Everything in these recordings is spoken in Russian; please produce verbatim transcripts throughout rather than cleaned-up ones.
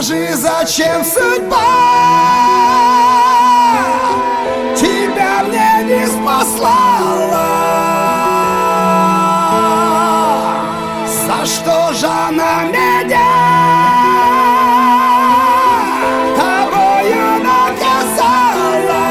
Скажи, зачем судьба тебя мне не спаслала? За что же она меня тобою наказала?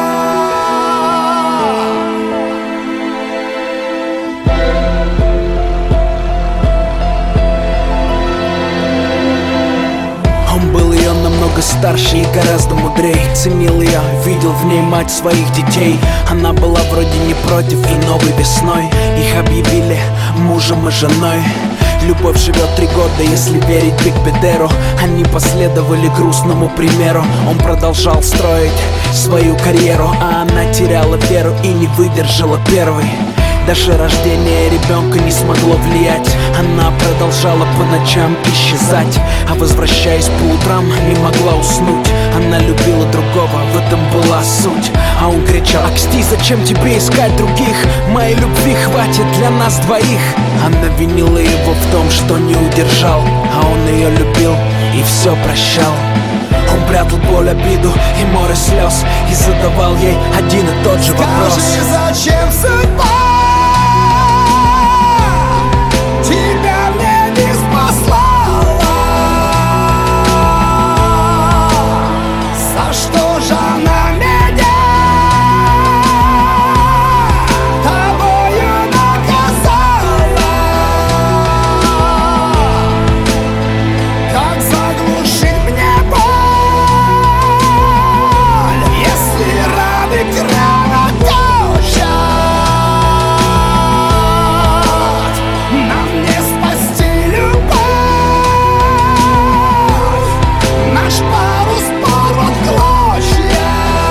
Он был ее намного старше и гораздо мудрей. Ценил ее, видел в ней мать своих детей. Она была вроде не против, и новой весной их объявили мужем и женой. Любовь живет три года, если верить Биг Бедеру. Они последовали грустному примеру. Он продолжал строить свою карьеру, а она теряла веру и не выдержала первой. Даже рождение ребенка не смогло влиять. Она продолжала по ночам исчезать, а возвращаясь по утрам не могла уснуть. Она любила другого, в этом была суть. А он кричал: «Аксти, зачем тебе искать других? Моей любви хватит для нас двоих». Она винила его в том, что не удержал, а он ее любил и все прощал. Он прятал боль, обиду и море слез и задавал ей один и тот же вопрос: скажи, зачем судьба тебя мне не спаслала? За что же она меня тобою наказала? Как заглушить мне боль, если раны кровоточат? Нам не спасти любовь, наш парус порван в клочья.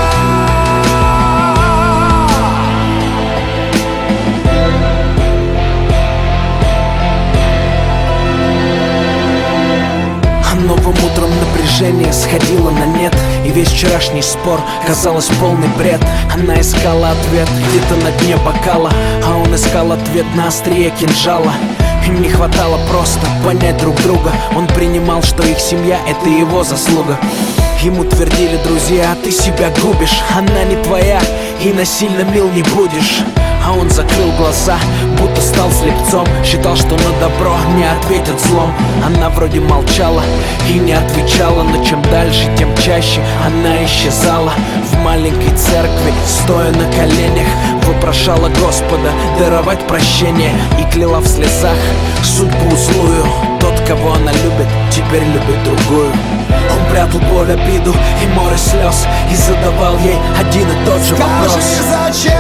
А новым утром напряжение сходило на нет, и весь вчерашний спор казалось полный бред. Она искала ответ где-то на дне бокала, а он искал ответ на острие кинжала. Им не хватало просто понять друг друга. Он принимал, что их семья — это его заслуга. Ему твердили друзья: ты себя губишь, она не твоя и насильно мил не будешь. А он закрыл глаза, будто стал слепцом. Считал, что на добро не ответят злом. Она вроде молчала и не отвечала, но чем дальше, тем чаще она исчезала. В маленькой церкви, стоя на коленях, вопрошала Господа даровать прощение и кляла в слезах судьбу злую. Тот, кого она любит, теперь любит другую. Он прятал боль, обиду и море слез и задавал ей один и тот же вопрос: скажи, зачем